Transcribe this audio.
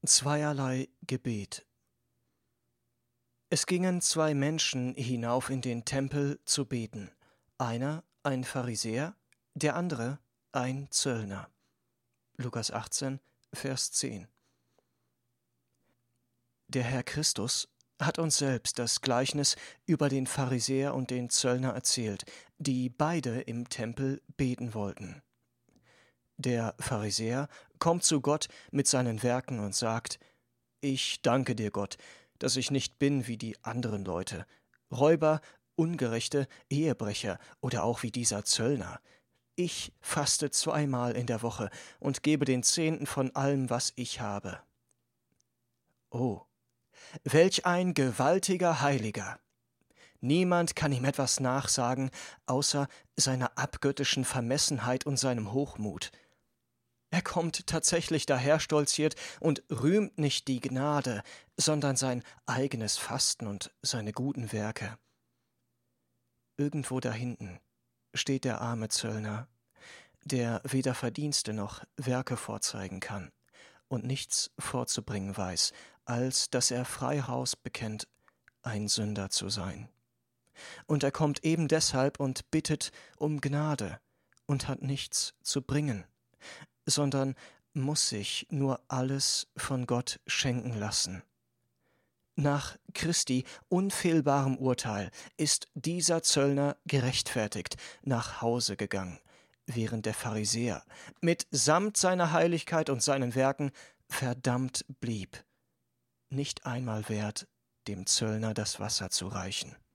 Zweierlei Gebet. Es gingen zwei Menschen hinauf in den Tempel zu beten, einer ein Pharisäer, der andere ein Zöllner. Lukas 18, Vers 10. Der Herr Christus hat uns selbst das Gleichnis über den Pharisäer und den Zöllner erzählt, die beide im Tempel beten wollten. Der Pharisäer kommt zu Gott mit seinen Werken und sagt: Ich danke dir, Gott, dass ich nicht bin wie die anderen Leute, Räuber, Ungerechte, Ehebrecher oder auch wie dieser Zöllner. Ich faste 2-mal in der Woche und gebe den Zehnten von allem, was ich habe. Oh, welch ein gewaltiger Heiliger! Niemand kann ihm etwas nachsagen, außer seiner abgöttischen Vermessenheit und seinem Hochmut. Er kommt tatsächlich daherstolziert und rühmt nicht die Gnade, sondern sein eigenes Fasten und seine guten Werke. Irgendwo da hinten steht der arme Zöllner, der weder Verdienste noch Werke vorzeigen kann und nichts vorzubringen weiß, als dass er frei Haus bekennt, ein Sünder zu sein. Und er kommt eben deshalb und bittet um Gnade und hat nichts zu bringen, sondern muss sich nur alles von Gott schenken lassen. Nach Christi unfehlbarem Urteil ist dieser Zöllner gerechtfertigt nach Hause gegangen, während der Pharisäer mitsamt seiner Heiligkeit und seinen Werken verdammt blieb, nicht einmal wert, dem Zöllner das Wasser zu reichen.